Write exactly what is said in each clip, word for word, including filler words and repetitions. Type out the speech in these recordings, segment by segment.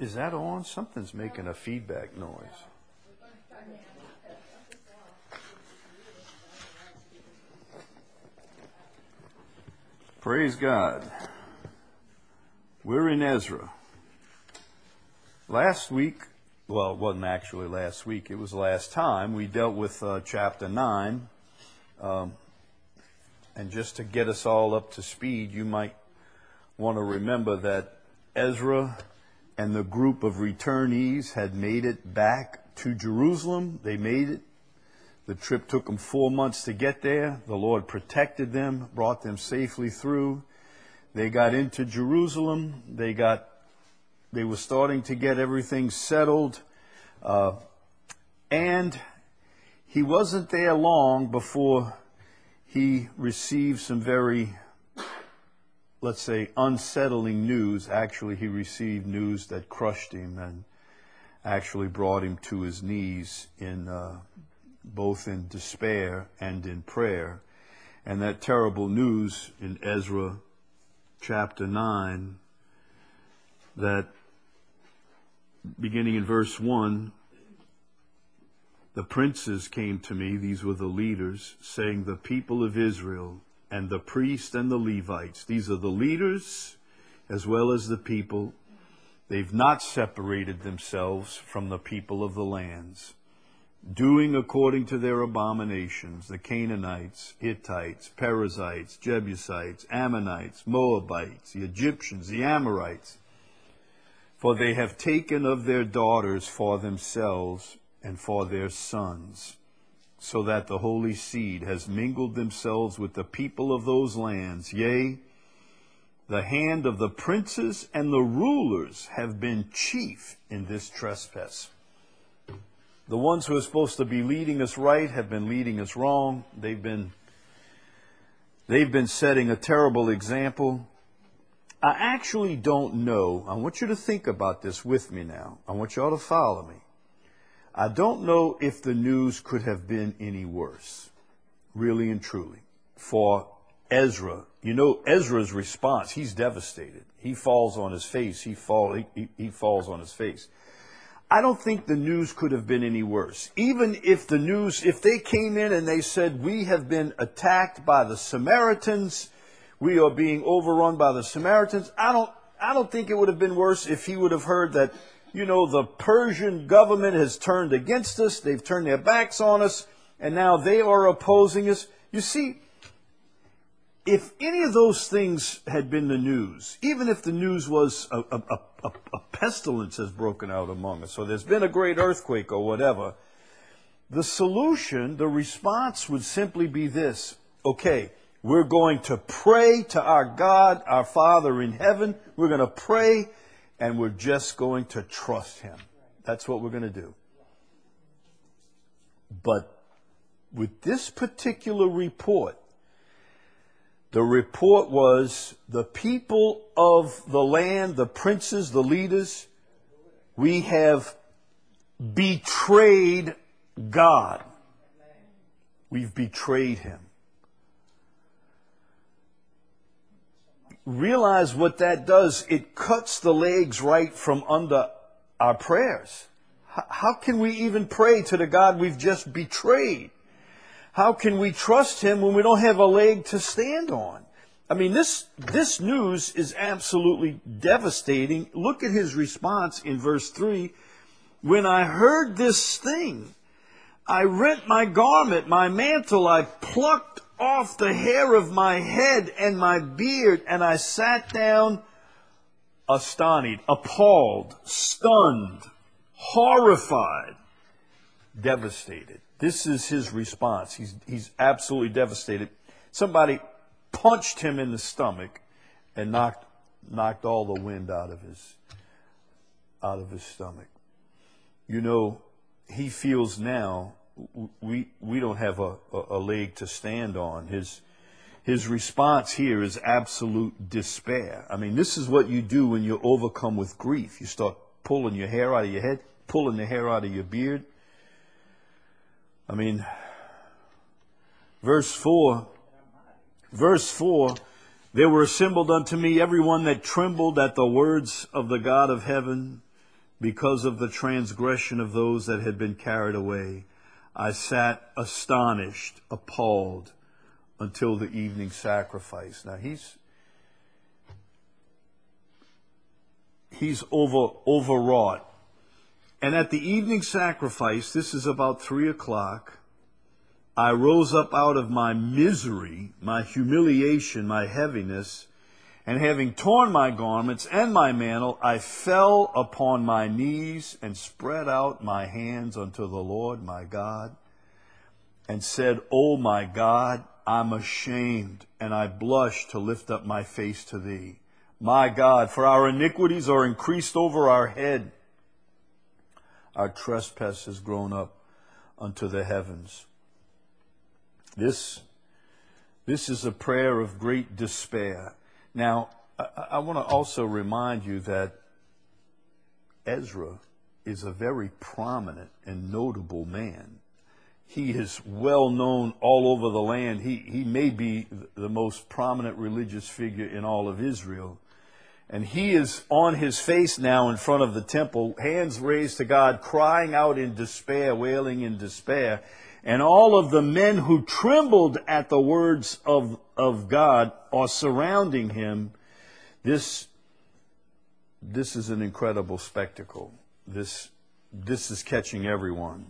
Is that on? Something's making a feedback noise. Praise God. We're in Ezra. Last week, well, it wasn't actually last week, it was last time, we dealt with uh, chapter nine. Um, and just to get us all up to speed, you might want to remember that Ezra and the group of returnees had made it back to Jerusalem. They made it. The trip took them four months to get there. The Lord protected them, brought them safely through. They got into Jerusalem. They got, they were starting to get everything settled. Uh, and he wasn't there long before he received some very, let's say, unsettling news. Actually, he received news that crushed him and actually brought him to his knees in uh, both in despair and in prayer. And that terrible news in Ezra chapter nine, that beginning in verse one, the princes came to me, these were the leaders, saying, the people of Israel and the priests and the Levites, these are the leaders as well as the people, they've not separated themselves from the people of the lands, doing according to their abominations, the Canaanites, Hittites, Perizzites, Jebusites, Ammonites, Moabites, the Egyptians, the Amorites. For they have taken of their daughters for themselves and for their sons, so that the holy seed has mingled themselves with the people of those lands. Yea, the hand of the princes and the rulers have been chief in this trespass. The ones who are supposed to be leading us right have been leading us wrong. They've been, they've been setting a terrible example. I actually don't know. I want you to think about this with me now. I want you all to follow me. I don't know if the news could have been any worse, really and truly, for Ezra. You know, Ezra's response, he's devastated. He falls on his face. He, fall, he, he, he falls on his face. I don't think the news could have been any worse. Even if the news, if they came in and they said, we have been attacked by the Samaritans, we are being overrun by the Samaritans, I don't, I don't think it would have been worse if he would have heard that, you know, the Persian government has turned against us, they've turned their backs on us, and now they are opposing us. You see, if any of those things had been the news, even if the news was a, a, a, a pestilence has broken out among us, or there's been a great earthquake or whatever, the solution, the response would simply be this. Okay, we're going to pray to our God, our Father in heaven. We're going to pray, and we're just going to trust Him. That's what we're going to do. But with this particular report, the report was the people of the land, the princes, the leaders, we have betrayed God. We've betrayed Him. Realize what that does. It cuts the legs right from under our prayers. How can we even pray to the God we've just betrayed? How can we trust Him when we don't have a leg to stand on? I mean, this, this news is absolutely devastating. Look at his response in verse three. When I heard this thing, I rent my garment, my mantle, I plucked off the hair of my head and my beard, and I sat down astonished, appalled, stunned, horrified, devastated. This is his response. He's, he's absolutely devastated. Somebody punched him in the stomach and knocked, knocked all the wind out of his, out of his stomach. You know, he feels now we, we don't have a, a, a leg to stand on. His, his response here is absolute despair. I mean, this is what you do when you're overcome with grief. You start pulling your hair out of your head, pulling the hair out of your beard. I mean, verse four, verse four, there were assembled unto me everyone that trembled at the words of the God of heaven, because of the transgression of those that had been carried away. I sat astonished, appalled, until the evening sacrifice. Now he's he's over overwrought. And at the evening sacrifice, this is about three o'clock, I rose up out of my misery, my humiliation, my heaviness, and having torn my garments and my mantle, I fell upon my knees and spread out my hands unto the Lord my God, and said, O my God, I'm ashamed, and I blush to lift up my face to thee. My God, for our iniquities are increased over our head. Our trespass has grown up unto the heavens. This, this is a prayer of great despair. Now, I, I want to also remind you that Ezra is a very prominent and notable man. He is well known all over the land. He, he may be the most prominent religious figure in all of Israel. And he is on his face now in front of the temple, hands raised to God, crying out in despair, wailing in despair. And all of the men who trembled at the words of, of God are surrounding him. This, this is an incredible spectacle. This, this is catching everyone.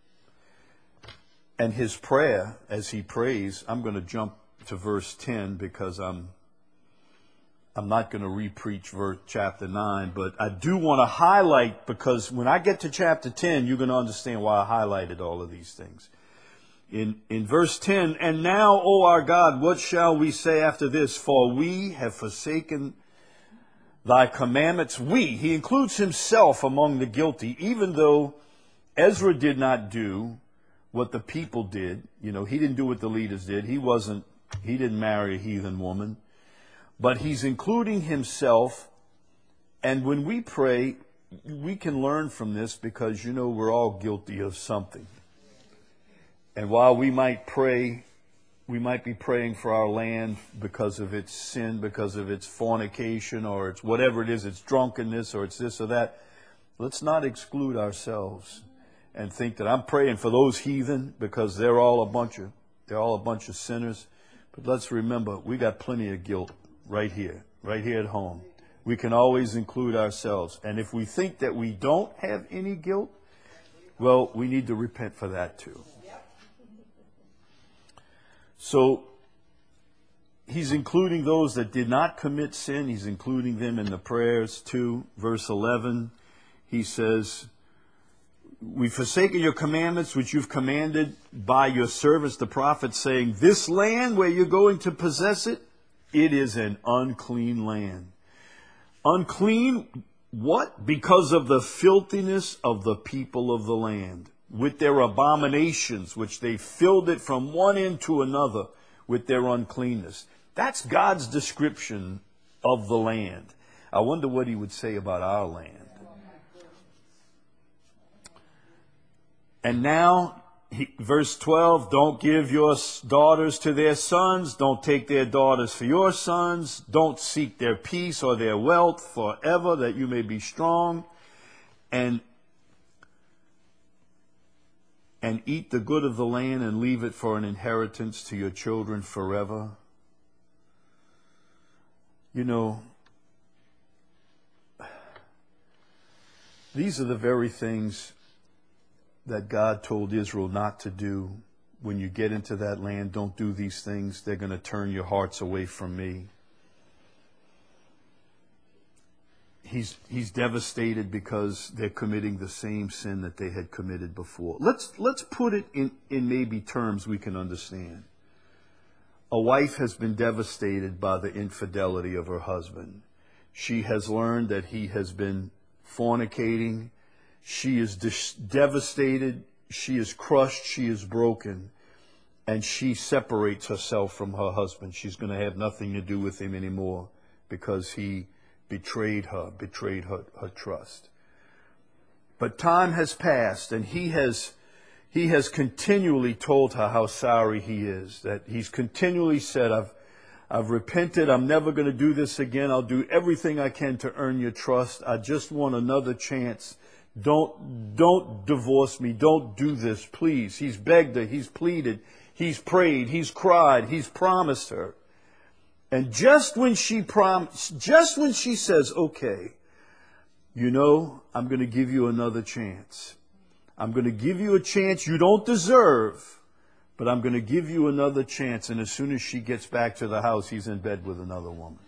And his prayer, as he prays, I'm going to jump to verse ten because I'm I'm not going to re-preach verse chapter nine, but I do want to highlight, because when I get to chapter ten, you're going to understand why I highlighted all of these things. In, in verse ten, and now, O our God, what shall we say after this? For we have forsaken thy commandments. We, he includes himself among the guilty, even though Ezra did not do what the people did. You know, he didn't do what the leaders did. He wasn't, he didn't marry a heathen woman. But he's including himself. And when we pray, we can learn from this, because, you know, we're all guilty of something. And while we might pray, we might be praying for our land because of its sin, because of its fornication, or it's whatever it is, it's drunkenness, or it's this or that. Let's not exclude ourselves and think that I'm praying for those heathen because they're all a bunch of, they're all a bunch of sinners. But let's remember, we got plenty of guilt right here, right here at home. We can always include ourselves. And if we think that we don't have any guilt, well, we need to repent for that too. So he's including those that did not commit sin. He's including them in the prayers too. Verse eleven, he says, we've forsaken your commandments, which you've commanded by your servants, the prophets, saying, this land where you're going to possess it, it is an unclean land. Unclean, what? Because of the filthiness of the people of the land, with their abominations, which they filled it from one end to another with their uncleanness. That's God's description of the land. I wonder what he would say about our land. And now, he, verse twelve, don't give your daughters to their sons. Don't take their daughters for your sons. Don't seek their peace or their wealth forever, that you may be strong. And, and eat the good of the land and leave it for an inheritance to your children forever. You know, these are the very things that God told Israel not to do. When you get into that land, don't do these things. They're going to turn your hearts away from me. He's, he's devastated because they're committing the same sin that they had committed before. Let's, let's put it in, in maybe terms we can understand. A wife has been devastated by the infidelity of her husband. She has learned that he has been fornicating. She is dis- devastated, she is crushed, she is broken, and she separates herself from her husband. She's going to have nothing to do with him anymore because he betrayed her, betrayed her, her trust. But time has passed, and he has, he has continually told her how sorry he is, that he's continually said, I've, I've repented. I'm never going to do this again. I'll do everything I can to earn your trust. I just want another chance. Don't, don't divorce me. Don't do this, please. He's begged her. He's pleaded. He's prayed. He's cried. He's promised her. And just when she prom- just when she says, okay, you know, I'm going to give you another chance. I'm going to give you a chance you don't deserve, but I'm going to give you another chance. And as soon as she gets back to the house, he's in bed with another woman.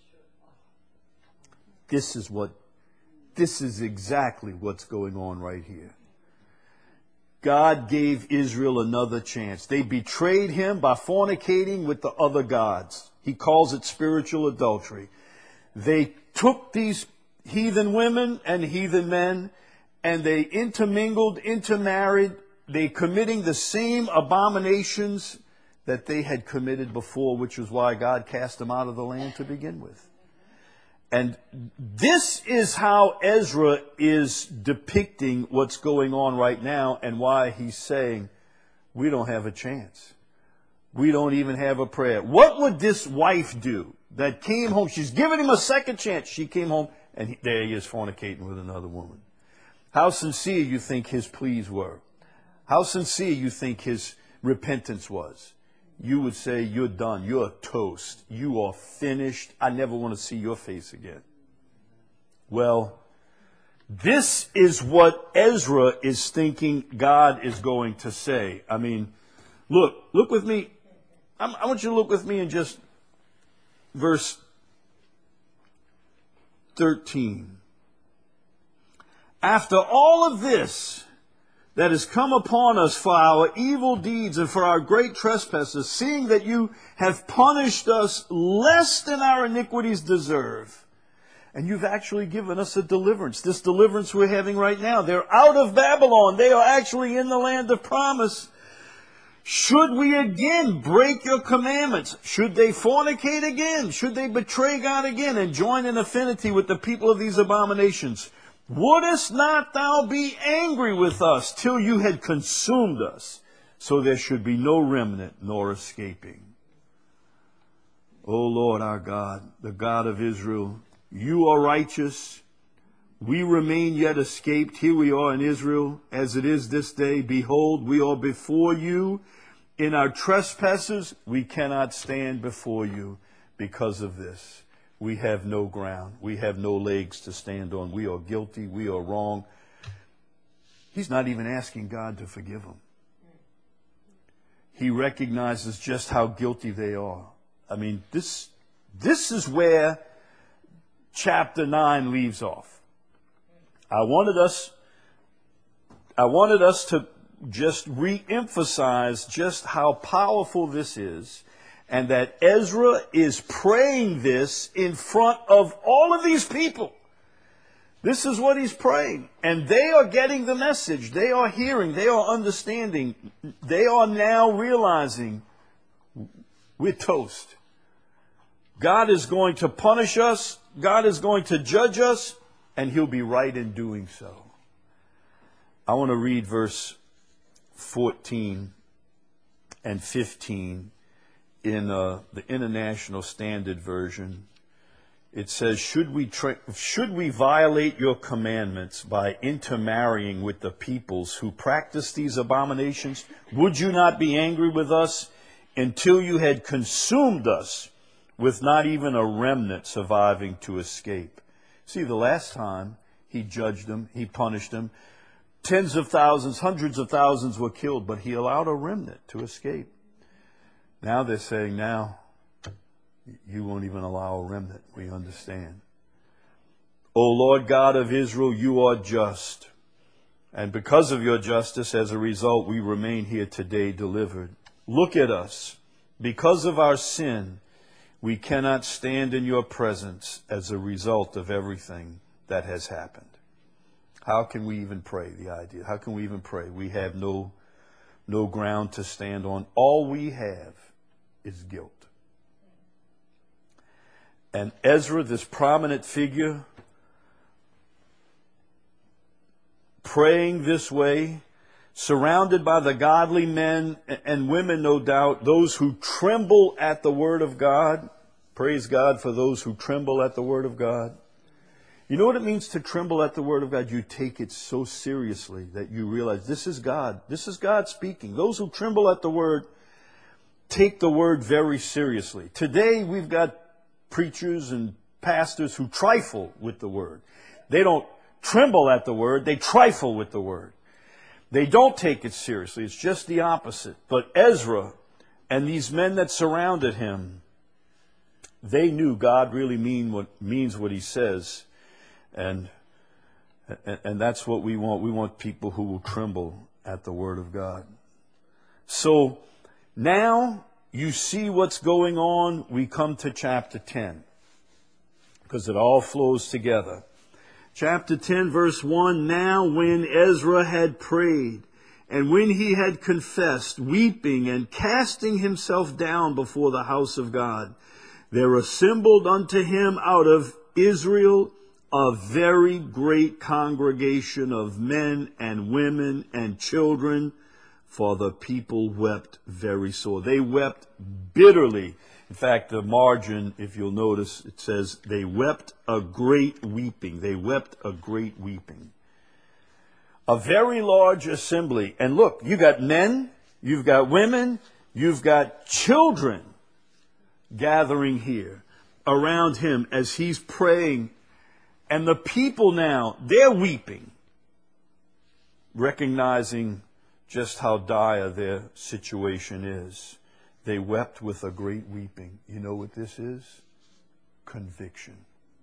This is what, this is exactly what's going on right here. God gave Israel another chance. They betrayed him by fornicating with the other gods. He calls it spiritual adultery. They took these heathen women and heathen men and they intermingled, intermarried. They committing the same abominations that they had committed before, which was why God cast them out of the land to begin with. And this is how Ezra is depicting what's going on right now and why he's saying, we don't have a chance. We don't even have a prayer. What would this wife do that came home? She's giving him a second chance. She came home and he, there he is fornicating with another woman. How sincere you think his pleas were? How sincere you think his repentance was? You would say, you're done. You're toast. You are finished. I never want to see your face again. Well, this is what Ezra is thinking God is going to say. I mean, look, look with me. I'm, I want you to look with me in just verse thirteen. After all of this that has come upon us for our evil deeds and for our great trespasses, seeing that you have punished us less than our iniquities deserve, and you've actually given us a deliverance. This deliverance we're having right now. They're out of Babylon. They are actually in the land of promise. Should we again break your commandments? Should they fornicate again? Should they betray God again and join in affinity with the people of these abominations? Wouldest not thou be angry with us till you had consumed us, so there should be no remnant nor escaping? O Lord our God, the God of Israel, you are righteous. We remain yet escaped. Here we are in Israel, as it is this day. Behold, we are before you. In our trespasses, we cannot stand before you because of this. We have no ground. We have no legs to stand on. We are guilty. We are wrong. He's not even asking God to forgive them. He recognizes just how guilty they are. I mean, this, this is where chapter nine leaves off. I wanted us, I wanted us to just re-emphasize just how powerful this is, and that Ezra is praying this in front of all of these people. This is what he's praying. And they are getting the message. They are hearing. They are understanding. They are now realizing we're toast. God is going to punish us. God is going to judge us. And he'll be right in doing so. I want to read verse fourteen and fifteen in uh, the International Standard Version. It says, should we, tra- should we violate your commandments by intermarrying with the peoples who practice these abominations? Would you not be angry with us until you had consumed us with not even a remnant surviving to escape? See, the last time he judged them, he punished them. Tens of thousands, hundreds of thousands were killed, but he allowed a remnant to escape. Now they're saying, now you won't even allow a remnant. We understand. O Lord God of Israel, you are just. And because of your justice, as a result, we remain here today delivered. Look at us. Because of our sin, we cannot stand in your presence as a result of everything that has happened. How can we even pray, the idea? How can we even pray? We have no, no ground to stand on. All we have is guilt. And Ezra, this prominent figure, praying this way, surrounded by the godly men and women, no doubt, those who tremble at the word of God. Praise God for those who tremble at the word of God. You know what it means to tremble at the word of God? You take it so seriously that you realize this is God. This is God speaking. Those who tremble at the word take the word very seriously. Today we've got preachers and pastors who trifle with the word. They don't tremble at the word, they trifle with the word. They don't take it seriously. It's just the opposite. But Ezra and these men that surrounded him, they knew God really mean what means what he says. And, and and that's what we want. We want people who will tremble at the word of God. So now you see what's going on. We come to chapter ten, because it all flows together. Chapter ten, verse one, now when Ezra had prayed, and when he had confessed, weeping and casting himself down before the house of God, there assembled unto him out of Israel a very great congregation of men and women and children, for the people wept very sore. They wept bitterly. In fact, the margin, if you'll notice, it says they wept a great weeping. They wept a great weeping. A very large assembly. And look, you got men, you've got women, you've got children gathering here around him as he's praying. And the people now, they're weeping, recognizing just how dire their situation is. They wept with a great weeping. You know what this is? Conviction.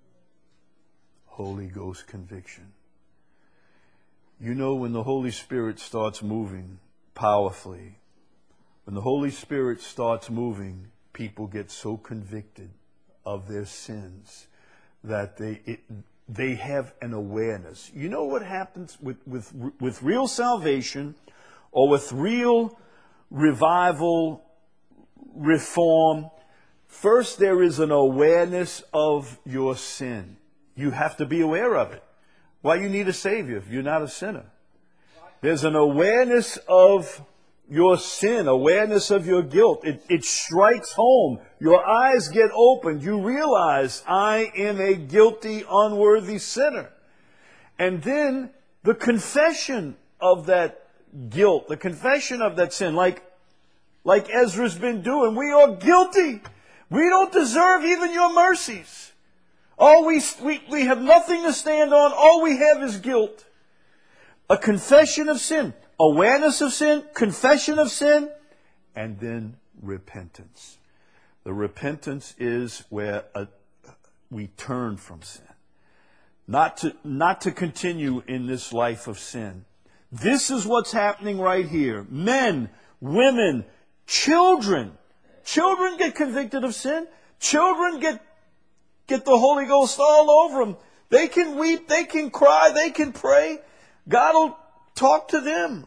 Holy Ghost conviction. You know, when the Holy Spirit starts moving powerfully, when the Holy Spirit starts moving, people get so convicted of their sins that they it, they have an awareness. You know what happens with, with, with real salvation or with real revival, reform? First, there is an awareness of your sin. You have to be aware of it. Why you need a Savior if you're not a sinner? There's an awareness of your sin, awareness of your guilt. It, it strikes home. Your eyes get opened. You realize, I am a guilty, unworthy sinner. And then the confession of that guilt, the confession of that sin, like, like Ezra's been doing. We are guilty. We don't deserve even your mercies. All we, we, we have nothing to stand on. All we have is guilt. A confession of sin. Awareness of sin, confession of sin, and then repentance. The repentance is where a, we turn from sin. Not to, not to continue in this life of sin. This is what's happening right here. Men, women, children. Children get convicted of sin. Children get, get the Holy Ghost all over them. They can weep, they can cry, they can pray. God will talk to them.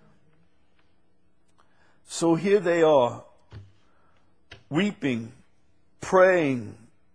So here they are, weeping, praying.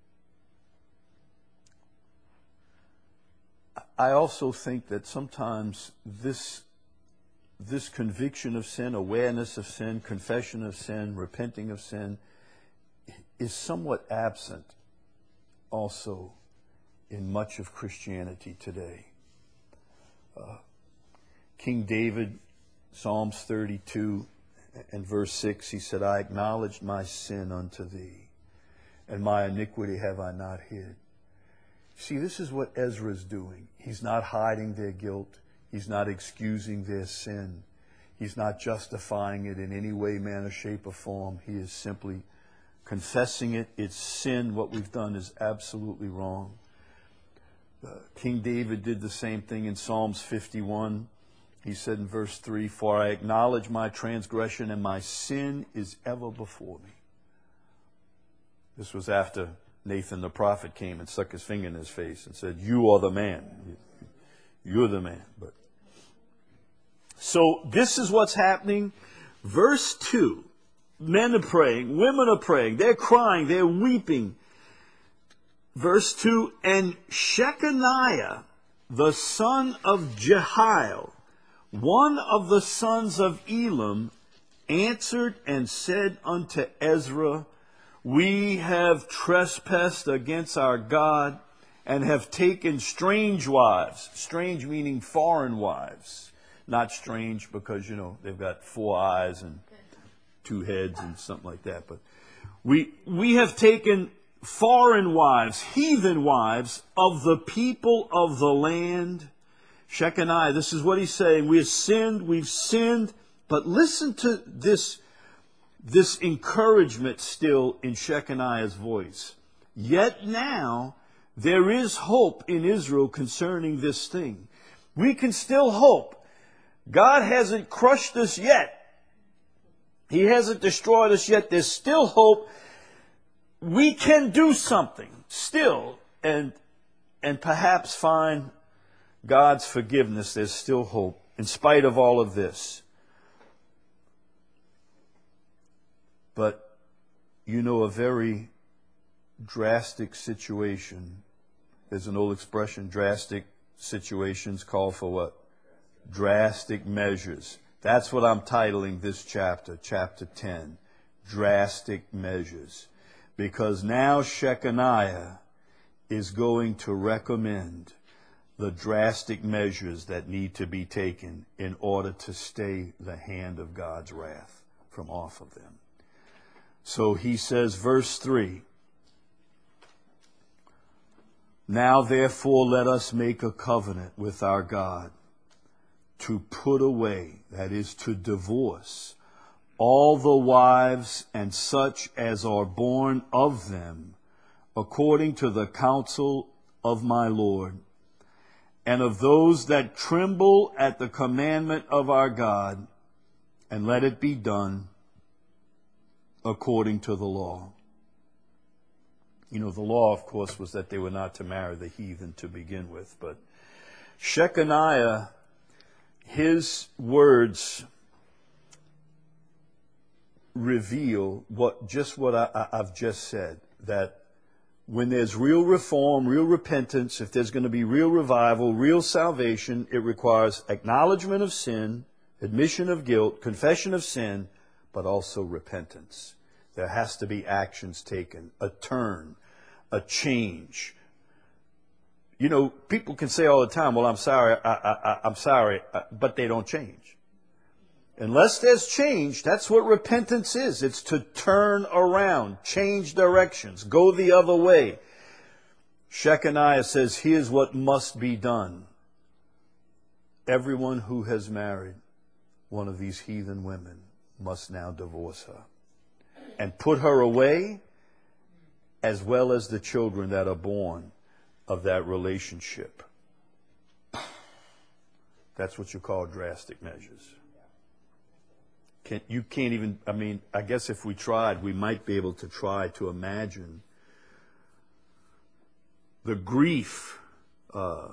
I also think that sometimes this, this conviction of sin, awareness of sin, confession of sin, repenting of sin, is somewhat absent also in much of Christianity today. Uh, King David, Psalms thirty-two and verse six, he said, I acknowledged my sin unto thee, and my iniquity have I not hid. See, this is what Ezra is doing. He's not hiding their guilt. He's not excusing their sin. He's not justifying it in any way, manner, shape, or form. He is simply confessing it. It's sin. What we've done is absolutely wrong. Uh, King David did the same thing in Psalms fifty-one. He said in verse three, for I acknowledge my transgression and my sin is ever before me. This was after Nathan the prophet came and stuck his finger in his face and said, you are the man. You're the man. But so this is what's happening. Verse two, men are praying, women are praying, they're crying, they're weeping. Verse two, and Shechaniah, the son of Jehiel, one of the sons of Elam answered and said unto Ezra, we have trespassed against our God and have taken strange wives. Strange meaning foreign wives. Not strange because, you know, they've got four eyes and two heads and something like that. But we, we have taken foreign wives, heathen wives of the people of the land. Shechaniah, this is what he's saying. We have sinned, we've sinned. But listen to this, this encouragement still in Shechaniah's voice. Yet now there is hope in Israel concerning this thing. We can still hope. God hasn't crushed us yet. He hasn't destroyed us yet. There's still hope. We can do something still and, and perhaps find God's forgiveness. There's still hope in spite of all of this. But, you know, a very drastic situation. There's an old expression, drastic situations call for what? Drastic measures. That's what I'm titling this chapter, chapter ten. Drastic measures. Because now Shechaniah is going to recommend the drastic measures that need to be taken in order to stay the hand of God's wrath from off of them. So he says, verse three, now therefore let us make a covenant with our God to put away, that is to divorce, all the wives and such as are born of them, according to the counsel of my Lord, and of those that tremble at the commandment of our God, and let it be done according to the law. You know, the law, of course, was that they were not to marry the heathen to begin with. But Shechaniah, his words reveal what just what I, I've just said, that when there's real reform, real repentance, if there's going to be real revival, real salvation, it requires acknowledgement of sin, admission of guilt, confession of sin, but also repentance. There has to be actions taken, a turn, a change. You know, people can say all the time, well, I'm sorry, I, I, I'm sorry, but they don't change. Unless there's change, that's what repentance is. It's to turn around, change directions, go the other way. Shechaniah says, here's what must be done. Everyone who has married one of these heathen women must now divorce her and put her away, as well as the children that are born of that relationship. That's what you call drastic measures. Can, you can't even, I mean, I guess if we tried, we might be able to try to imagine the grief, uh,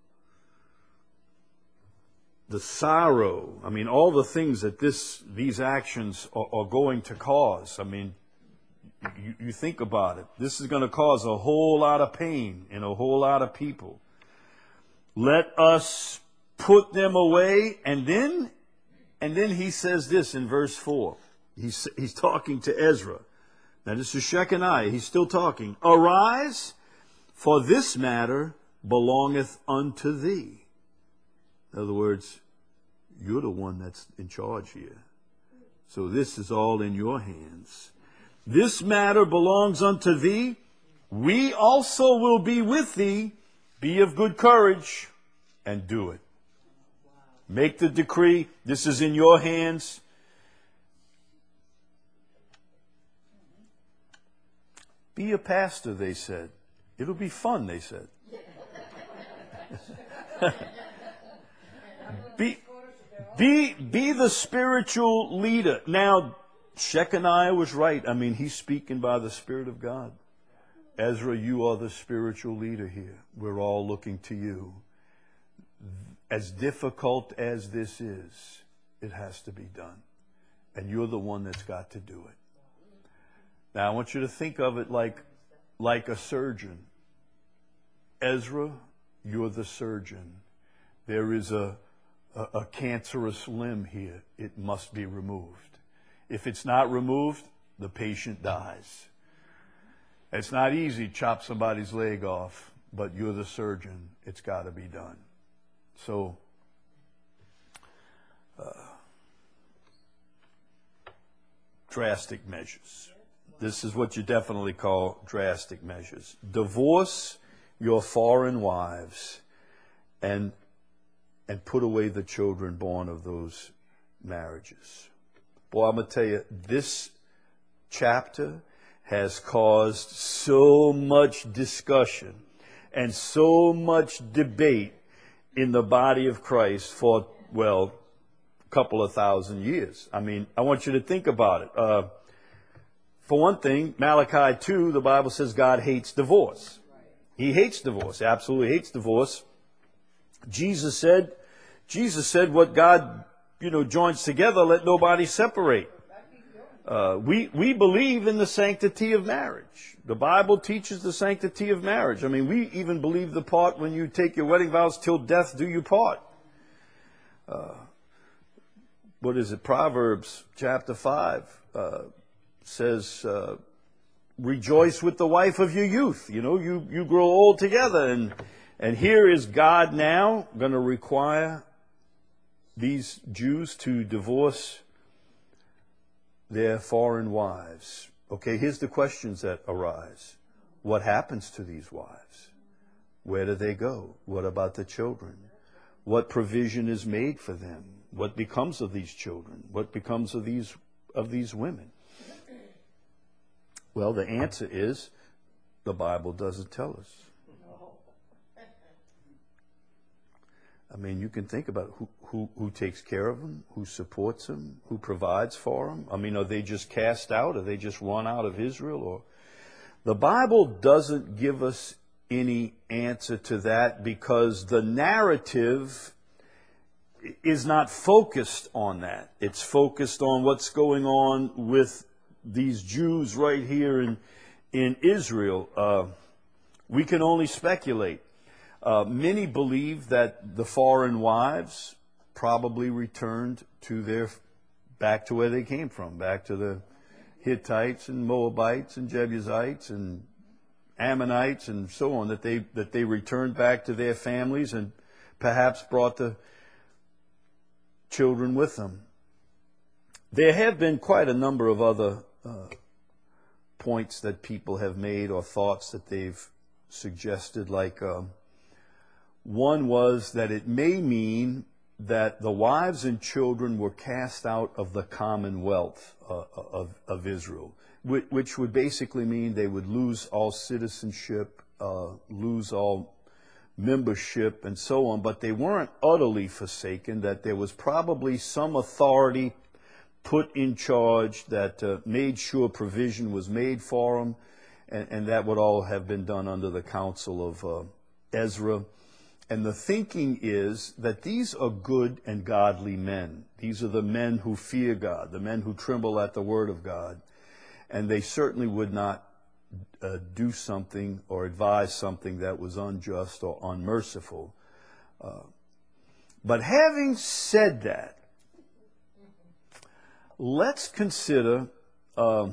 the sorrow, I mean, all the things that this these actions are, are going to cause. I mean, you, you think about it. This is going to cause a whole lot of pain in a whole lot of people. Let us put them away. And then, and then he says this in verse four. He's, he's talking to Ezra. Now this is Shechaniah. He's still talking. Arise, for this matter belongeth unto thee. In other words, you're the one that's in charge here. So this is all in your hands. This matter belongs unto thee. We also will be with thee. Be of good courage and do it. Make the decree. This is in your hands. Be a pastor, they said. It'll be fun, they said. Be, be, be the spiritual leader. Now, Shechaniah was right. I mean, he's speaking by the Spirit of God. Ezra, you are the spiritual leader here. We're all looking to you. As difficult as this is, it has to be done. And you're the one that's got to do it. Now, I want you to think of it like, like a surgeon. Ezra, you're the surgeon. There is a a, a cancerous limb here, it must be removed. If it's not removed, the patient dies. It's not easy to chop somebody's leg off, but you're the surgeon. It's got to be done. So, uh, drastic measures. This is what you definitely call drastic measures. Divorce your foreign wives and and put away the children born of those marriages. Boy, I'm going to tell you, this chapter has caused so much discussion and so much debate in the body of Christ for, well, a couple of thousand years. I mean, I want you to think about it. Uh, for one thing, Malachi two, the Bible says God hates divorce. He hates divorce, absolutely hates divorce. Jesus said, Jesus said, what God, you know, joins together, let nobody separate. Uh, we, we believe in the sanctity of marriage. The Bible teaches the sanctity of marriage. I mean, we even believe the part when you take your wedding vows, till death do you part. Uh, what is it? Proverbs chapter five uh, says, uh, rejoice with the wife of your youth. You know, you, you grow old together. And, and here is God now going to require these Jews to divorce their foreign wives. Okay, here's the questions that arise. What happens to these wives? Where do they go? What about the children? What provision is made for them? What becomes of these children? What becomes of these of these women? Well, the answer is the Bible doesn't tell us. I mean, you can think about who, who, who takes care of them, who supports them, who provides for them. I mean, are they just cast out? Are they just run out of Israel? Or the Bible doesn't give us any answer to that because the narrative is not focused on that. It's focused on what's going on with these Jews right here in, in Israel. Uh, we can only speculate. Uh, many believe that the foreign wives probably returned to their, back to where they came from, back to the Hittites and Moabites and Jebusites and Ammonites and so on, that they, that they returned back to their families and perhaps brought the children with them. There have been quite a number of other uh, points that people have made or thoughts that they've suggested, like um, one was that it may mean that the wives and children were cast out of the commonwealth uh, of, of Israel, which, which would basically mean they would lose all citizenship, uh, lose all membership, and so on. But they weren't utterly forsaken, that there was probably some authority put in charge that uh, made sure provision was made for them, and, and that would all have been done under the counsel of uh, Ezra. And the thinking is that these are good and godly men. These are the men who fear God, the men who tremble at the word of God. And they certainly would not uh, do something or advise something that was unjust or unmerciful. Uh, but having said that, let's consider, uh,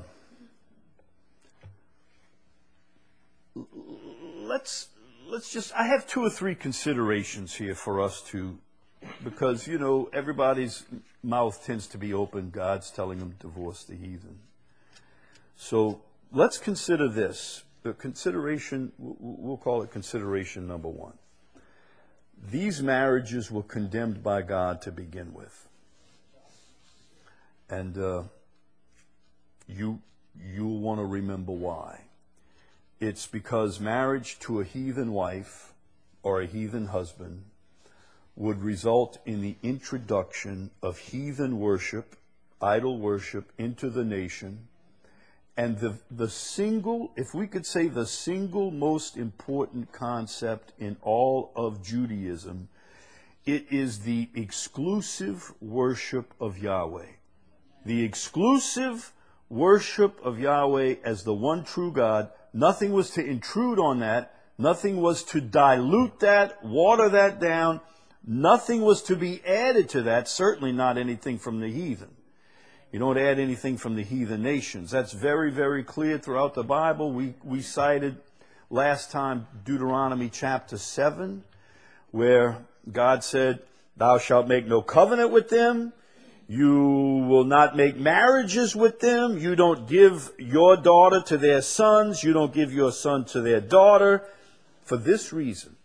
let's Let's just, I have two or three considerations here for us to, because, you know, everybody's mouth tends to be open. God's telling them to divorce the heathen. So let's consider this. The consideration, we'll call it consideration number one. These marriages were condemned by God to begin with. And uh, you, you'll want to remember why. It's because marriage to a heathen wife or a heathen husband would result in the introduction of heathen worship, idol worship into the nation. And the, the single, if we could say the single most important concept in all of Judaism, it is the exclusive worship of Yahweh. The exclusive worship of Yahweh as the one true God. Nothing was to intrude on that. Nothing was to dilute that, water that down. Nothing was to be added to that, certainly not anything from the heathen. You don't add anything from the heathen nations. That's very, very clear throughout the Bible. We, we cited last time Deuteronomy chapter seven, where God said, thou shalt make no covenant with them. You will not make marriages with them. You don't give your daughter to their sons. You don't give your son to their daughter. For this reason,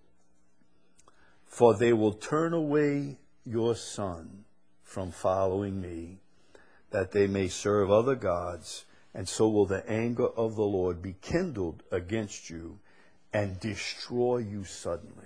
for they will turn away your son from following me, that they may serve other gods, and so will the anger of the Lord be kindled against you and destroy you suddenly.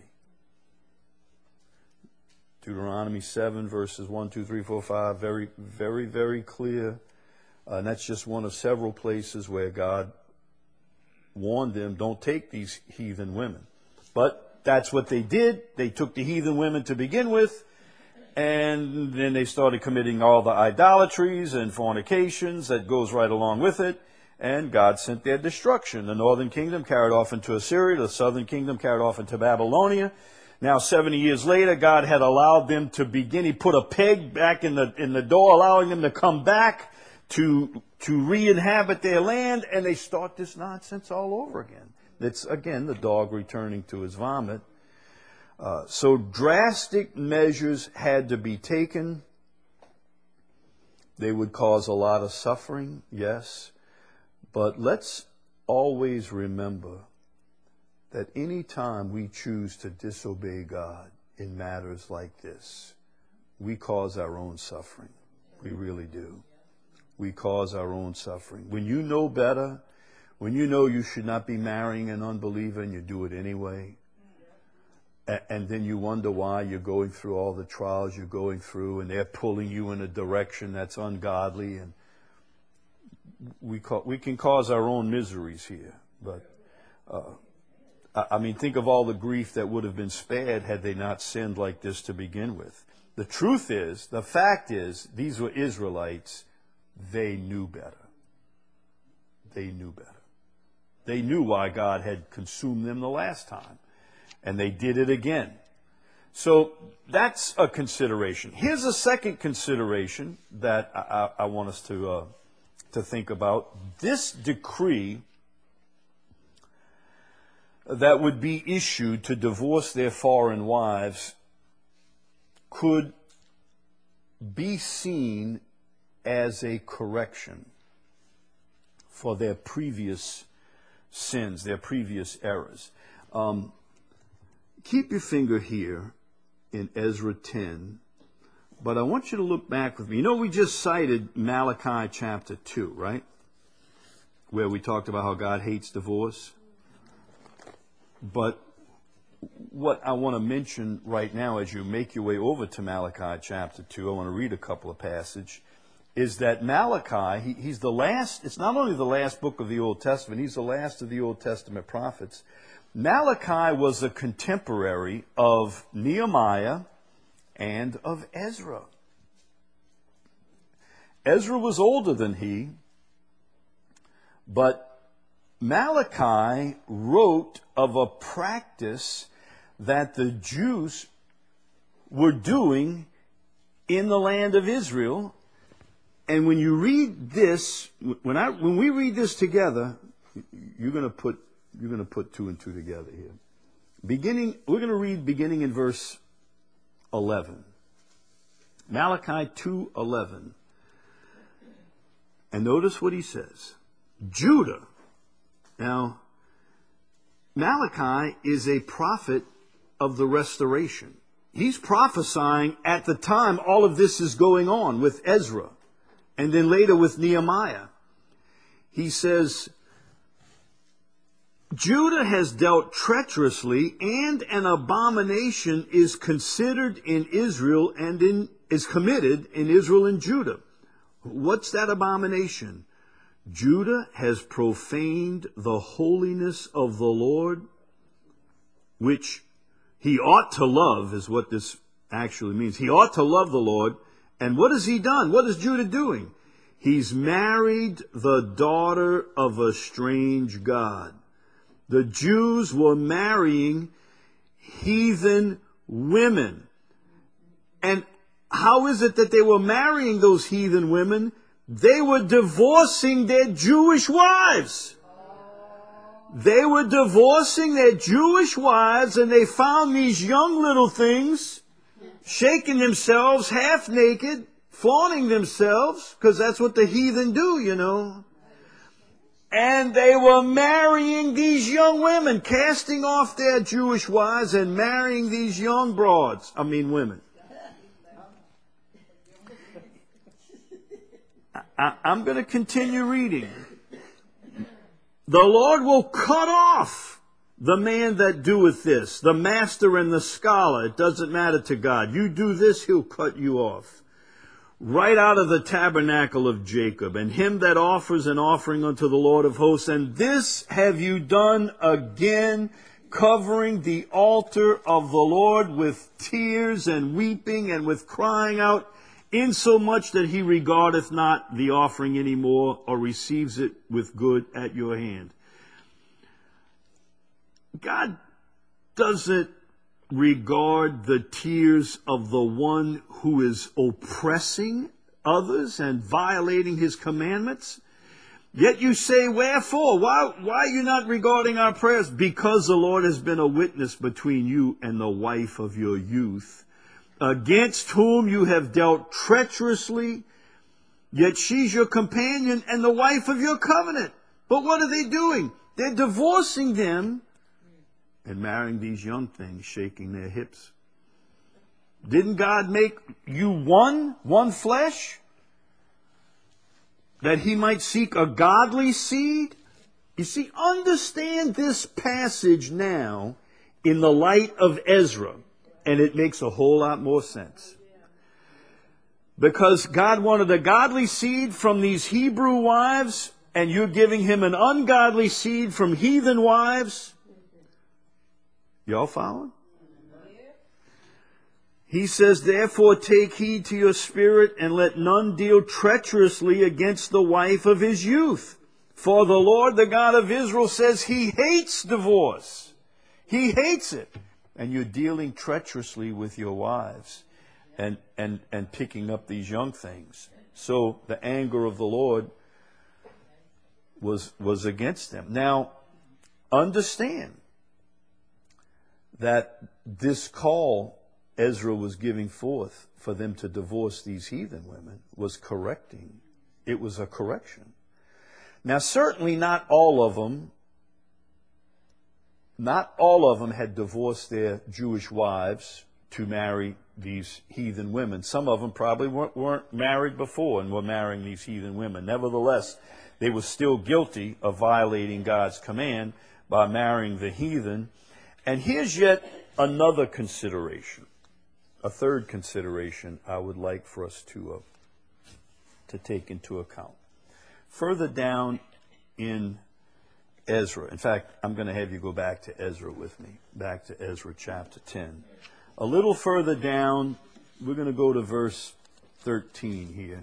Deuteronomy seven, verses one, two, three, four, five, very, very, very clear. Uh, and that's just one of several places where God warned them, don't take these heathen women. But that's what they did. They took the heathen women to begin with, and then they started committing all the idolatries and fornications that goes right along with it, and God sent their destruction. The northern kingdom carried off into Assyria, the southern kingdom carried off into Babylonia. Now, seventy years later, God had allowed them to begin. He put a peg back in the in the door, allowing them to come back to to re-inhabit their land, and they start this nonsense all over again. It's, again, the dog returning to his vomit. Uh, so drastic measures had to be taken. They would cause a lot of suffering, yes. But let's always remember that any time we choose to disobey God in matters like this, we cause our own suffering. We really do. We cause our own suffering. When you know better, when you know you should not be marrying an unbeliever and you do it anyway, and then you wonder why you're going through all the trials you're going through, and they're pulling you in a direction that's ungodly, and we ca- we can cause our own miseries here. But uh, I mean, think of all the grief that would have been spared had they not sinned like this to begin with. The truth is, the fact is, these were Israelites. They knew better. They knew better. They knew why God had consumed them the last time. And they did it again. So that's a consideration. Here's a second consideration that I, I, I want us to uh, to think about. This decree that would be issued to divorce their foreign wives could be seen as a correction for their previous sins, their previous errors. Um, keep your finger here in Ezra ten, but I want you to look back with me. You know, we just cited Malachi chapter two, right? Where we talked about how God hates divorce. But what I want to mention right now as you make your way over to Malachi chapter two, I want to read a couple of passages, is that Malachi, he, he's the last, it's not only the last book of the Old Testament, he's the last of the Old Testament prophets. Malachi was a contemporary of Nehemiah and of Ezra. Ezra was older than he, but Malachi wrote of a practice that the Jews were doing in the land of Israel. And when you read this, when I when we read this together, you're going to put you're going to put two and two together here. Beginning, we're going to read beginning in verse eleven. Malachi two eleven. And notice what he says. Judah. Now, Malachi is a prophet of the restoration. He's prophesying at the time all of this is going on with Ezra, and then later with Nehemiah. He says, Judah has dealt treacherously, and an abomination is considered in Israel and in, is committed in Israel and Judah. What's that abomination? Judah has profaned the holiness of the Lord, which he ought to love, is what this actually means. He ought to love the Lord. And what has he done? What is Judah doing? He's married the daughter of a strange god. The Jews were marrying heathen women. And how is it that they were marrying those heathen women? They were divorcing their Jewish wives. They were divorcing their Jewish wives, and they found these young little things shaking themselves half naked, flaunting themselves, because that's what the heathen do, you know. And they were marrying these young women, casting off their Jewish wives and marrying these young broads, I mean women. I, I'm going to continue reading. The Lord will cut off the man that doeth this, the master and the scholar. It doesn't matter to God. You do this, he'll cut you off. Right out of the tabernacle of Jacob, and him that offers an offering unto the Lord of hosts. And this have you done again, covering the altar of the Lord with tears and weeping and with crying out, insomuch that he regardeth not the offering any more, or receives it with good at your hand. God doesn't regard the tears of the one who is oppressing others and violating his commandments. Yet you say, wherefore? Why, why are you not regarding our prayers? Because the Lord has been a witness between you and the wife of your youth, against whom you have dealt treacherously, yet she's your companion and the wife of your covenant. But what are they doing? They're divorcing them and marrying these young things, shaking their hips. Didn't God make you one, one flesh, that he might seek a godly seed? You see, understand this passage now in the light of Ezra, and it makes a whole lot more sense. Because God wanted a godly seed from these Hebrew wives, and you're giving him an ungodly seed from heathen wives. Y'all following? He says, therefore take heed to your spirit, and let none deal treacherously against the wife of his youth. For the Lord, the God of Israel, says he hates divorce. He hates it. And you're dealing treacherously with your wives and, and, and picking up these young things. So the anger of the Lord was, was against them. Now, understand that this call Ezra was giving forth for them to divorce these heathen women was correcting. It was a correction. Now, certainly not all of them, not all of them had divorced their Jewish wives to marry these heathen women. Some of them probably weren't, weren't married before and were marrying these heathen women. Nevertheless, they were still guilty of violating God's command by marrying the heathen. And here's yet another consideration, a third consideration I would like for us to, uh, to take into account. Further down in Ezra, in fact, I'm going to have you go back to Ezra with me, back to Ezra chapter ten. A little further down, we're going to go to verse thirteen here.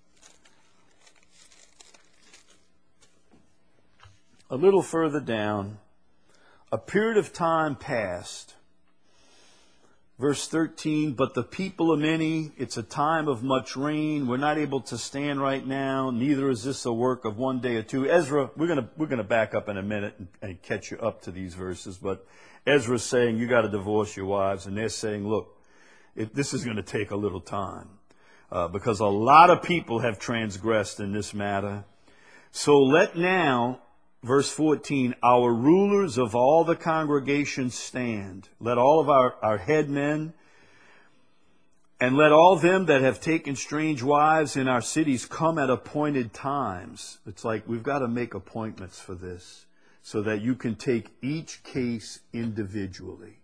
A little further down, a period of time passed. Verse thirteen, but the people are many. It's a time of much rain. We're not able to stand right now. Neither is this a work of one day or two. Ezra, we're going to we're going to back up in a minute and, and catch you up to these verses. But Ezra's saying you got to divorce your wives, and they're saying, look, it, this is going to take a little time uh, because a lot of people have transgressed in this matter. So let now. Verse fourteen, our rulers of all the congregation stand. Let all of our, our head men, and let all them that have taken strange wives in our cities come at appointed times. It's like we've got to make appointments for this so that you can take each case individually.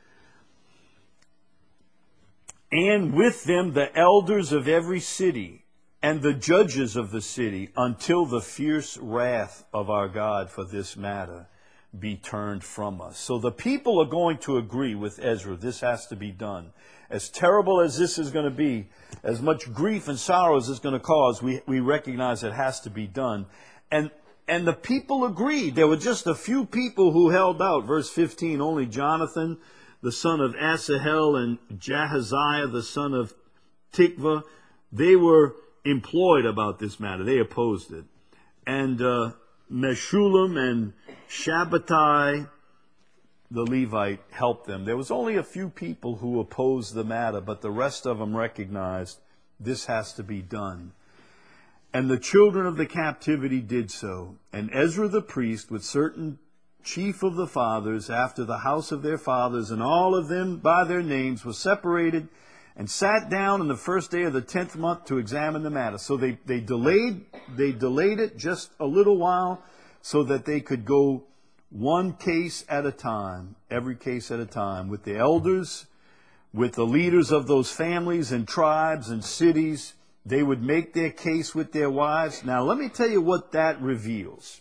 And with them the elders of every city, and the judges of the city, until the fierce wrath of our God for this matter be turned from us. So the people are going to agree with Ezra. This has to be done. As terrible as this is going to be, as much grief and sorrow as it's going to cause, we, we recognize it has to be done. And, and the people agreed. There were just a few people who held out. Verse fifteen, only Jonathan, the son of Asahel, and Jahaziah, the son of Tikva, they were employed about this matter. They opposed it. And uh, Meshullam and Shabbatai, the Levite, helped them. There was only a few people who opposed the matter, but the rest of them recognized this has to be done. And the children of the captivity did so. And Ezra the priest, with certain chief of the fathers, after the house of their fathers, and all of them by their names, were separated and sat down on the first day of the tenth month to examine the matter. So they, they delayed they delayed it just a little while so that they could go one case at a time, every case at a time, with the elders, with the leaders of those families and tribes and cities. They would make their case with their wives. Now, let me tell you what that reveals.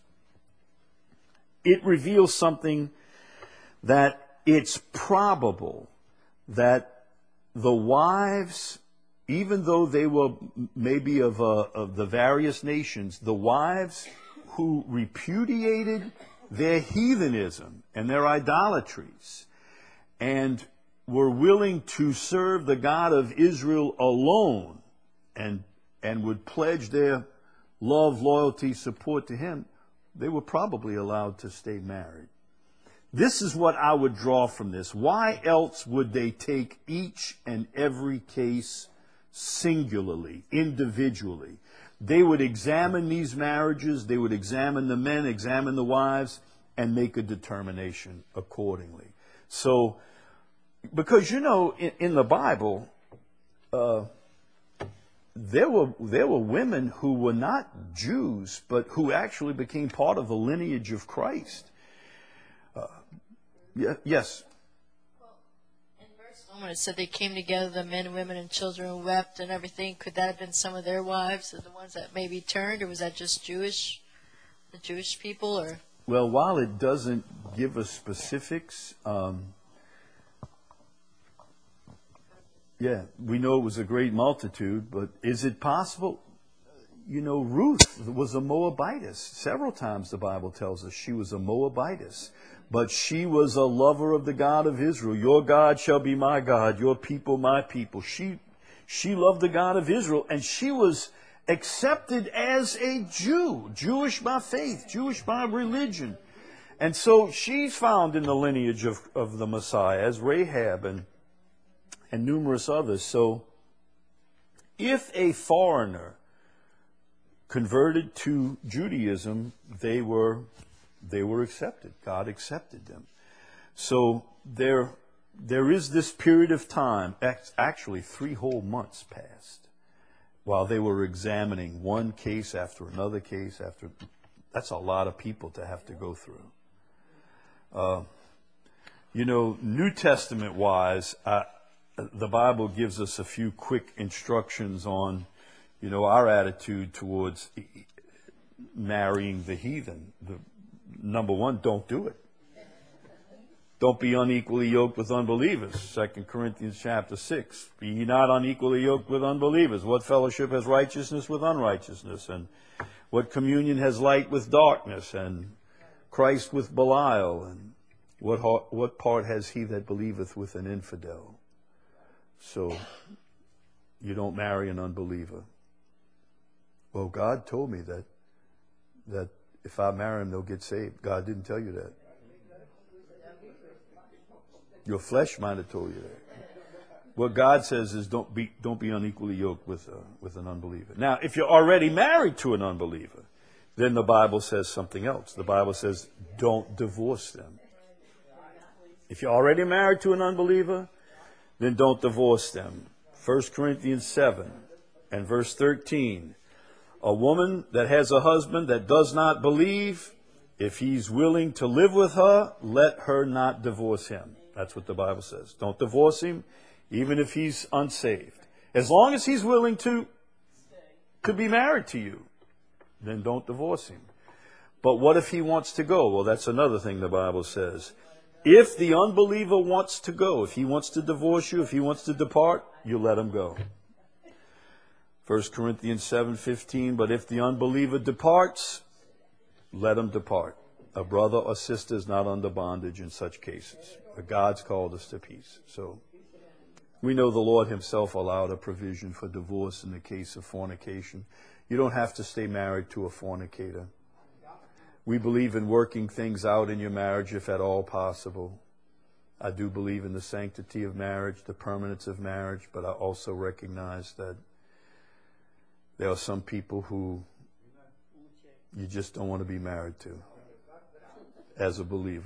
It reveals something that it's probable that the wives, even though they were maybe of, uh, of the various nations, the wives who repudiated their heathenism and their idolatries and were willing to serve the God of Israel alone, and and would pledge their love, loyalty, support to him, they were probably allowed to stay married. This is what I would draw from this. Why else would they take each and every case singularly, individually? They would examine these marriages, they would examine the men, examine the wives, and make a determination accordingly. So, because you know, in, in the Bible, uh, There were there were women who were not Jews, but who actually became part of the lineage of Christ. Uh, yeah, yes. Well, in verse one, when it said they came together, the men, women, and children wept and everything, could that have been some of their wives, or the ones that maybe turned, or was that just Jewish, the Jewish people, or? Well, while it doesn't give us specifics, um, yeah, we know it was a great multitude, but is it possible? You know, Ruth was a Moabitess. Several times the Bible tells us she was a Moabitess. But she was a lover of the God of Israel. Your God shall be my God, your people my people. She, she loved the God of Israel, and she was accepted as a Jew, Jewish by faith, Jewish by religion. And so she's found in the lineage of, of the Messiah, as Rahab and and numerous others. So if a foreigner converted to Judaism, they were they were accepted. God accepted them. So there there is this period of time, actually three whole months passed, while they were examining one case after another case after. That's a lot of people to have to go through. Uh, you know, New Testament wise, I, the Bible gives us a few quick instructions on, you know, our attitude towards marrying the heathen. The, number one, don't do it. Don't be unequally yoked with unbelievers. Second Corinthians chapter six. Be ye not unequally yoked with unbelievers. What fellowship has righteousness with unrighteousness? And what communion has light with darkness? And Christ with Belial? And what, what part has he that believeth with an infidel? So, you don't marry an unbeliever. Well, God told me that that if I marry him, they'll get saved. God didn't tell you that. Your flesh might have told you that. What God says is don't be don't be unequally yoked with uh, with an unbeliever. Now, if you're already married to an unbeliever, then the Bible says something else. The Bible says don't divorce them. If you're already married to an unbeliever, then don't divorce them. First Corinthians seven and verse thirteen. A woman that has a husband that does not believe, if he's willing to live with her, let her not divorce him. That's what the Bible says. Don't divorce him, even if he's unsaved. As long as he's willing to, to be married to you, then don't divorce him. But what if he wants to go? Well, that's another thing the Bible says. If the unbeliever wants to go, if he wants to divorce you, if he wants to depart, you let him go. First Corinthians seven fifteen, but if the unbeliever departs, let him depart. A brother or sister is not under bondage in such cases. But God's called us to peace. So we know the Lord himself allowed a provision for divorce in the case of fornication. You don't have to stay married to a fornicator. We believe in working things out in your marriage if at all possible. I do believe in the sanctity of marriage, the permanence of marriage, but I also recognize that there are some people who you just don't want to be married to as a believer.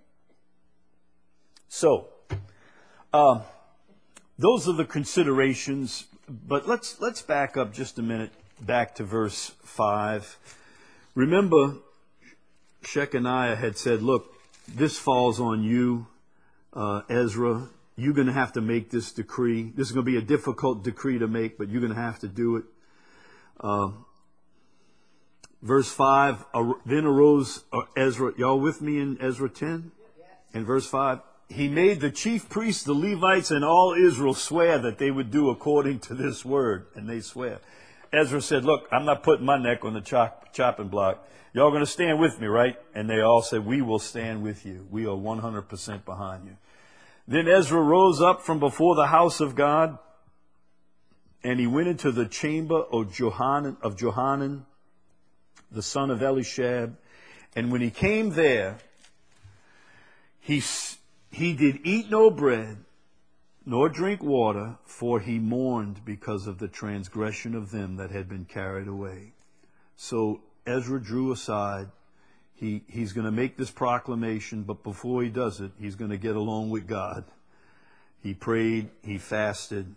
So, um, those are the considerations, but let's let's back up just a minute, back to verse five. Remember, Shechaniah had said, look, this falls on you, uh, Ezra. You're going to have to make this decree. This is going to be a difficult decree to make, but you're going to have to do it. Uh, verse five, then arose Ezra. Y'all with me in Ezra ten? In verse five, he made the chief priests, the Levites, and all Israel swear that they would do according to this word. And they swear. Ezra said, look, I'm not putting my neck on the chop, chopping block. Y'all going to stand with me, right? And they all said, we will stand with you. We are one hundred percent behind you. Then Ezra rose up from before the house of God, and he went into the chamber of Johanan, of Johanan, the son of Elishab. And when he came there, he, he did eat no bread, nor drink water, for he mourned because of the transgression of them that had been carried away. So Ezra drew aside. He, he's going to make this proclamation, but before he does it, he's going to get along with God. He prayed, he fasted.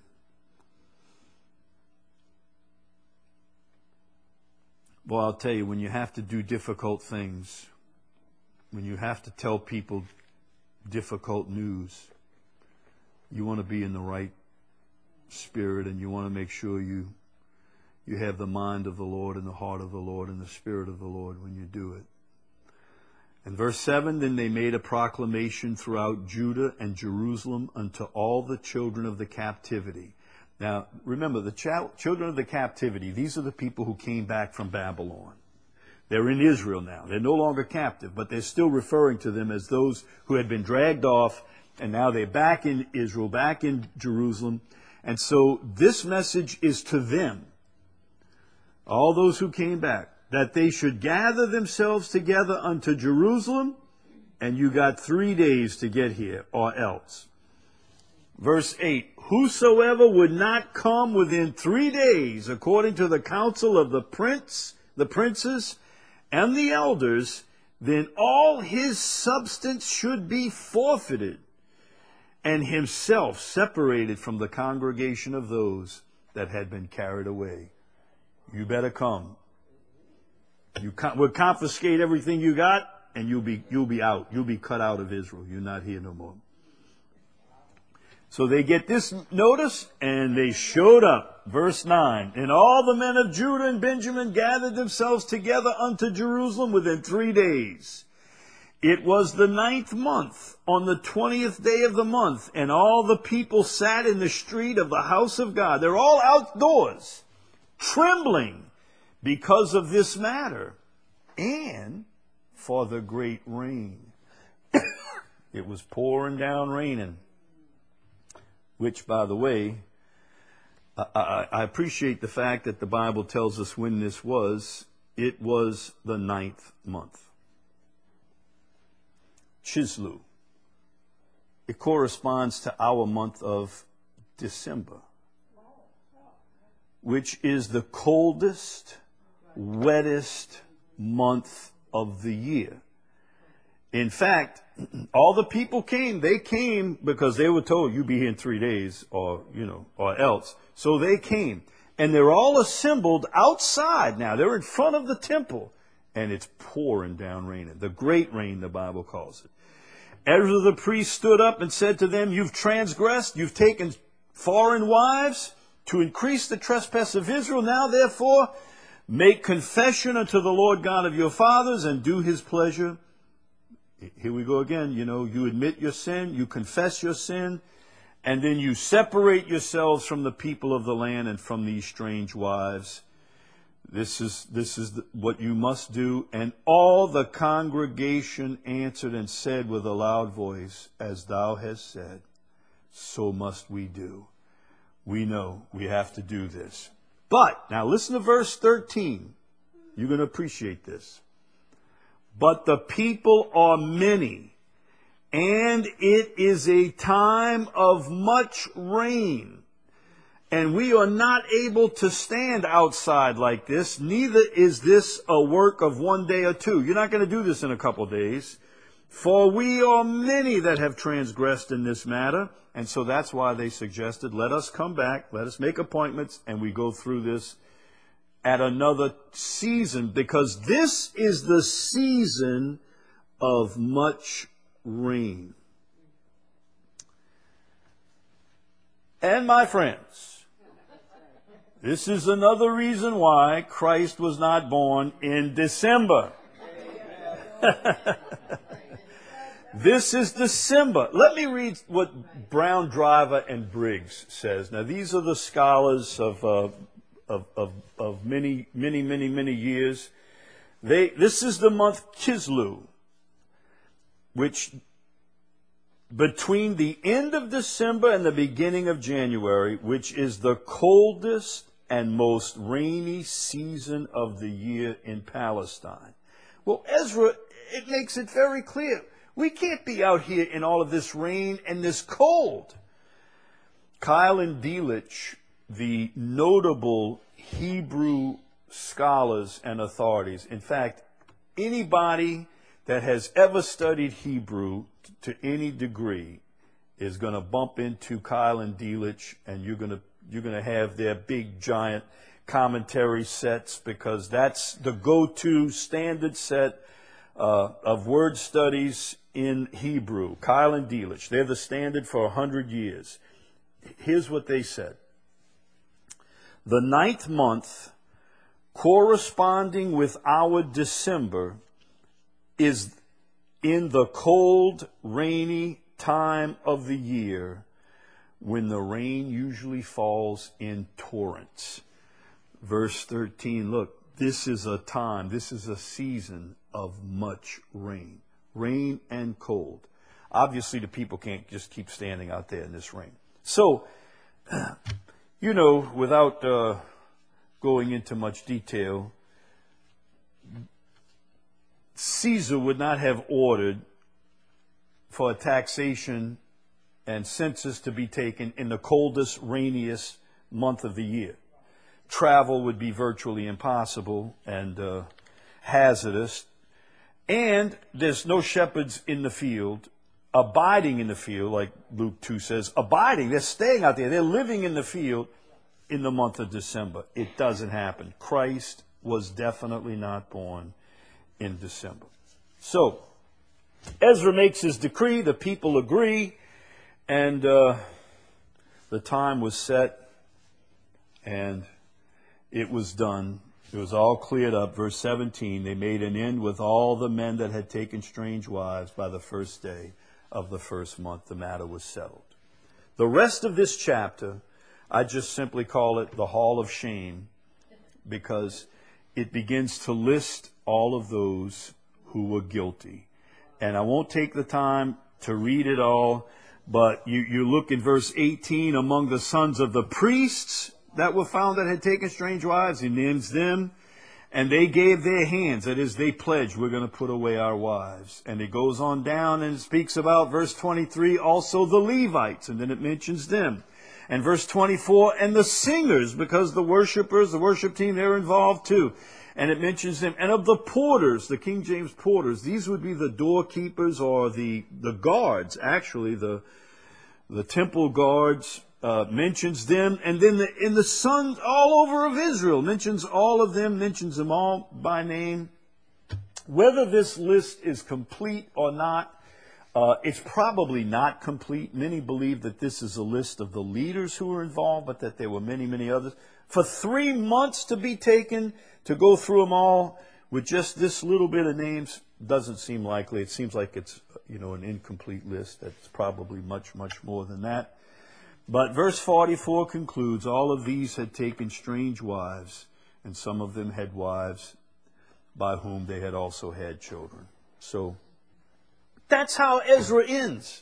Well, I'll tell you, when you have to do difficult things, when you have to tell people difficult news, you want to be in the right spirit, and you want to make sure you you have the mind of the Lord and the heart of the Lord and the spirit of the Lord when you do it. In verse seven, then they made a proclamation throughout Judah and Jerusalem unto all the children of the captivity. Now, remember, the ch- children of the captivity, these are the people who came back from Babylon. They're in Israel now. They're no longer captive, but they're still referring to them as those who had been dragged off, and now they're back in Israel, back in Jerusalem. And so this message is to them, all those who came back, that they should gather themselves together unto Jerusalem, and you got three days to get here, or else. Verse eight, whosoever would not come within three days, according to the counsel of the prince, the princes, and the elders, then all his substance should be forfeited, and himself separated from the congregation of those that had been carried away. You better come. You con- we'll confiscate everything you got, and you'll be you'll be out. You'll be cut out of Israel. You're not here no more. So they get this notice, and they showed up. Verse nine, and all the men of Judah and Benjamin gathered themselves together unto Jerusalem within three days. It was the ninth month, on the twentieth day of the month, and all the people sat in the street of the house of God. They're all outdoors, trembling because of this matter, and for the great rain. It was pouring down raining. Which, by the way, I, I, I appreciate the fact that the Bible tells us when this was. It was the ninth month. Chislu. It corresponds to our month of December, which is the coldest, wettest month of the year. In fact, all the people came. They came because they were told, you be here in three days or, you know, or else. So they came. And they're all assembled outside now. They're in front of the temple. And it's pouring down raining. The great rain, the Bible calls it. Ezra the priest stood up and said to them, you've transgressed. You've taken foreign wives to increase the trespass of Israel. Now, therefore, make confession unto the Lord God of your fathers and do his pleasure. Here we go again. You know, you admit your sin, you confess your sin, and then you separate yourselves from the people of the land and from these strange wives. This is, this is the, what you must do. And all the congregation answered and said with a loud voice, as thou hast said, so must we do. We know we have to do this. But, now listen to verse thirteen. You're going to appreciate this. But the people are many, and it is a time of much rain. And we are not able to stand outside like this. Neither is this a work of one day or two. You're not going to do this in a couple days. For we are many that have transgressed in this matter. And so that's why they suggested, let us come back, let us make appointments, and we go through this at another season. Because this is the season of much rain. And my friends, this is another reason why Christ was not born in December. This is December. Let me read what Brown, Driver, and Briggs says. Now, these are the scholars of uh, of, of of many, many, many, many years. They this is the month Kislew, which between the end of December and the beginning of January, which is the coldest and most rainy season of the year in Palestine. Well, Ezra, it makes it very clear. We can't be out here in all of this rain and this cold. Keil and Delitzsch, the notable Hebrew scholars and authorities, in fact, anybody that has ever studied Hebrew to any degree is going to bump into Keil and Delitzsch, and you're going to you're going to have their big giant commentary sets, because that's the go-to standard set uh, of word studies in Hebrew. Keil and Delitzsch, they're the standard for a hundred years. Here's what they said. The ninth month, corresponding with our December, is in the cold, rainy time of the year when the rain usually falls in torrents. Verse thirteen, look, this is a time, this is a season of much rain. Rain and cold. Obviously, the people can't just keep standing out there in this rain. So, you know, without uh, going into much detail, Caesar would not have ordered for a taxation and census to be taken in the coldest, rainiest month of the year. Travel would be virtually impossible and uh, hazardous. And there's no shepherds in the field, abiding in the field, like Luke two says, abiding. They're staying out there. They're living in the field in the month of December. It doesn't happen. Christ was definitely not born in December. So, Ezra makes his decree. The people agree. And uh, the time was set. And it was done. It was all cleared up. Verse seventeen, they made an end with all the men that had taken strange wives by the first day of the first month. The matter was settled. The rest of this chapter, I just simply call it the Hall of Shame, because it begins to list all of those who were guilty. And I won't take the time to read it all, but you, you look in verse eighteen, among the sons of the priests that were found that had taken strange wives, he names them, and they gave their hands, that is, they pledged, we're going to put away our wives. And it goes on down and it speaks about, verse twenty-three, also the Levites, and then it mentions them. And verse twenty-four, and the singers, because the worshipers, the worship team, they're involved too. And it mentions them. And of the porters, the King James porters, these would be the doorkeepers or the, the guards, actually, the, the temple guards. Uh, mentions them, and then the, in the sons all over of Israel, mentions all of them, mentions them all by name. Whether this list is complete or not, uh, it's probably not complete. Many believe that this is a list of the leaders who were involved, but that there were many, many others. For three months to be taken, to go through them all with just this little bit of names, doesn't seem likely. It seems like it's, you know, an incomplete list. That's probably much, much more than that. But verse forty-four concludes, all of these had taken strange wives, and some of them had wives by whom they had also had children. So that's how Ezra ends.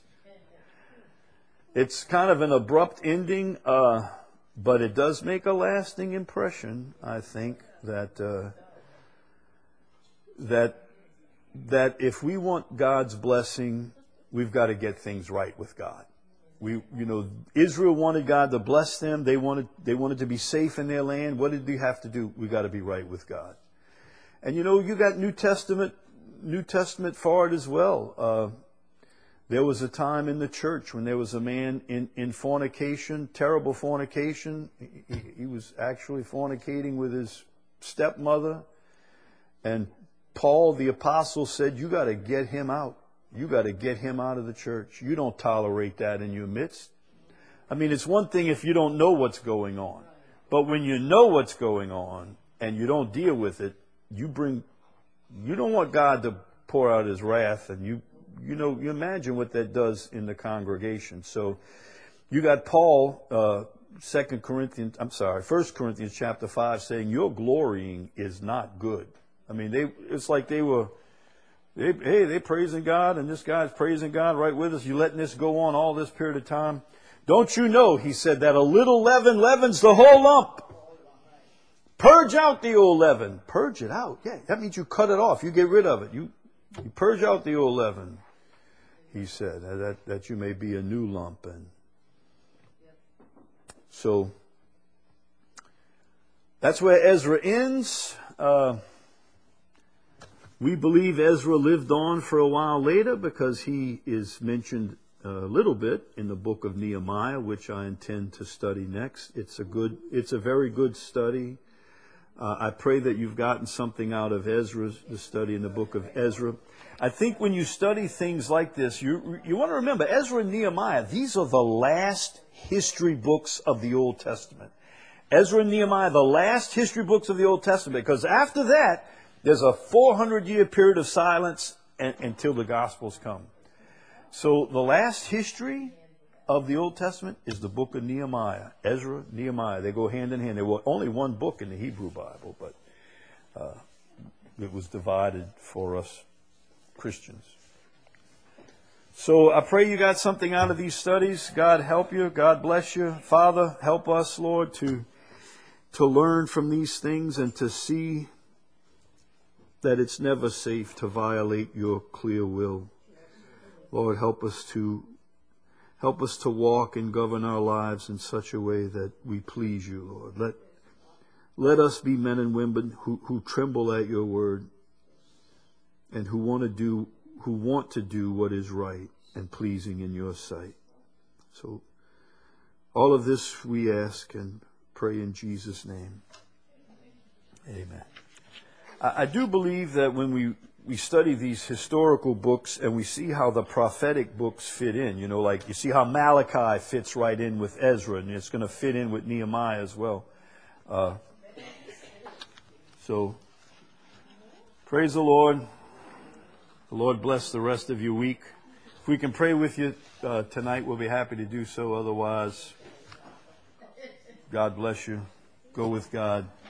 It's kind of an abrupt ending, uh, but it does make a lasting impression, I think, that uh, that that if we want God's blessing, we've got to get things right with God. We, you know, Israel wanted God to bless them. They wanted they wanted to be safe in their land. What did we have to do? We got to be right with God. And you know, you got New Testament, New Testament for it as well. Uh, there was a time in the church when there was a man in, in fornication, terrible fornication. He, he was actually fornicating with his stepmother. And Paul, the apostle, said, you got to get him out. You got to get him out of the church. You don't tolerate that in your midst. I mean, it's one thing if you don't know what's going on. But when you know what's going on and you don't deal with it, you bring, you don't want God to pour out his wrath, and you, you know, you imagine what that does in the congregation. So you got Paul, uh, Second Corinthians, I'm sorry, First Corinthians chapter five saying your glorying is not good. I mean, they, it's like they were, they, hey, they praising God, and this guy's praising God right with us. You letting this go on all this period of time? Don't you know, he said, that a little leaven leavens the whole lump. Purge out the old leaven. Purge it out. Yeah, that means you cut it off. You get rid of it. You, you purge out the old leaven, he said, that, that you may be a new lump. And so that's where Ezra ends. Uh, we believe Ezra lived on for a while later because he is mentioned a little bit in the book of Nehemiah, which I intend to study next. It's a good, it's a very good study. Uh, I pray that you've gotten something out of Ezra, the study in the book of Ezra. I think when you study things like this, you you want to remember Ezra and Nehemiah, these are the last history books of the Old Testament. Ezra and Nehemiah, the last history books of the Old Testament, because after that, there's a four hundred year period of silence and, until the Gospels come. So the last history of the Old Testament is the book of Nehemiah. Ezra, Nehemiah, they go hand in hand. There was only one book in the Hebrew Bible, but uh, it was divided for us Christians. So I pray you got something out of these studies. God help you. God bless you. Father, help us, Lord, to, to learn from these things and to see that it's never safe to violate your clear will. Lord, help us to Help us to walk and govern our lives in such a way that we please you, Lord. Let, let us be men and women who, who tremble at your word and who want to do, who want to do what is right and pleasing in your sight. So all of this we ask and pray in Jesus' name. Amen. I, I do believe that when we we study these historical books and we see how the prophetic books fit in. You know, like you see how Malachi fits right in with Ezra, and it's going to fit in with Nehemiah as well. Uh, so, praise the Lord. The Lord bless the rest of your week. If we can pray with you uh, tonight, we'll be happy to do so. Otherwise, God bless you. Go with God.